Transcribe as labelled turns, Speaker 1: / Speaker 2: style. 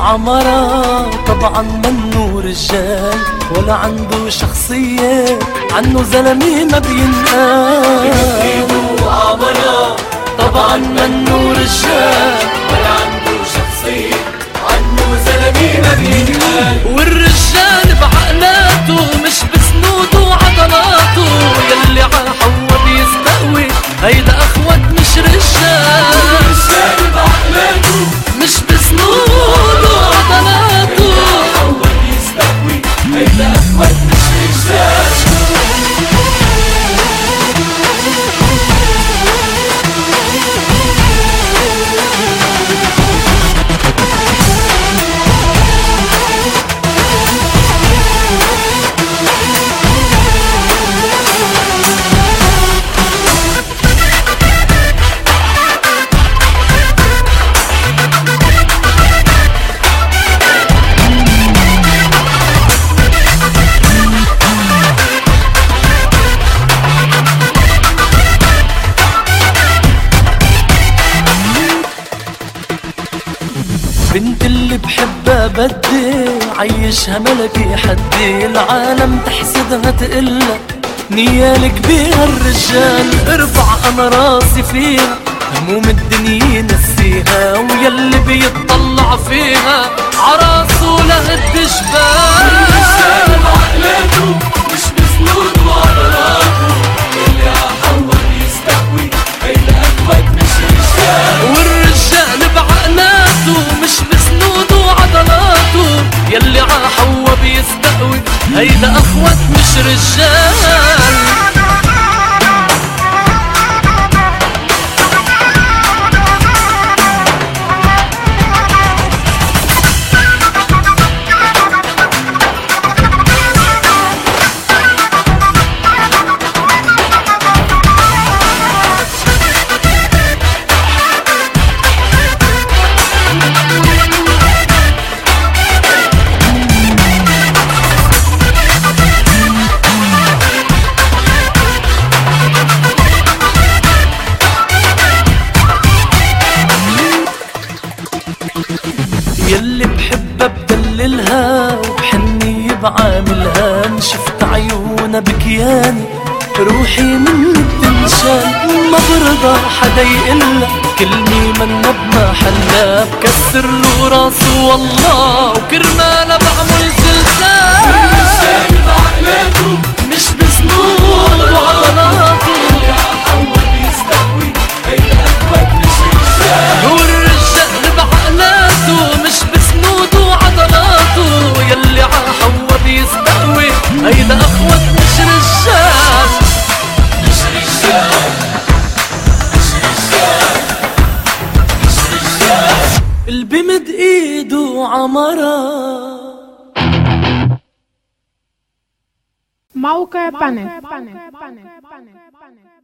Speaker 1: عمرة طبعا منه رجال ولا عنده شخصية، عنه زلمي ما بينقال.
Speaker 2: بإيده عمرة طبعا منه رجال ولا عنده شخصية، عنه زلمي ما بينقال.
Speaker 1: والرجال بعقلاته مش بسنوده وعضلاته، يلي على حوا بيستقوي هيدا أخوت مش رجال.
Speaker 2: الرجال بعقلاته
Speaker 1: مش بسنوده وعضلاته،
Speaker 2: حوا بيستقوي هيدا أخوت مش رجال.
Speaker 1: بنت اللي بحبها بدي عيشها ملكي حدي، العالم تحسدها تقلها نيالك بيها الرجال. ارفع انا راسي فيها هموم الدنيا نسيها، ويلي بيطلع فيها عراسه لهد جبال.
Speaker 2: الرجال بعقلاته مش بسنوده وعضلاته، اللي ع حوا بيستقوي هيدا أخوت مش رجال.
Speaker 1: والرجال بعقلاته مش بسنوده وعضلاته، يلي ع حوا بيستقوي هيدا أخوت مش رجال. يلي بحبها بدللها وبحني بعاملها، إن شفت عيونها بكياني روحي مني بتنشال. ما برضى حدا يقلها كلمة منا بمحلها، بكسر له راسه والله وكرمالها بعمل زلزال.
Speaker 2: الرجال بعقلاته
Speaker 1: مش بسنود وعضلاته،
Speaker 2: اللي ع حوا بيستقوي هيدا أخوت مش رجال.
Speaker 1: والرجال بعقلاته مش بسنوده وعضلاته، يلي ع حوا بيستقوي هيدا أخوت مش رجال.
Speaker 2: مش رجال مش رجال مش رجال.
Speaker 1: اللي بمد ايده عمرة.
Speaker 3: موقع بانل.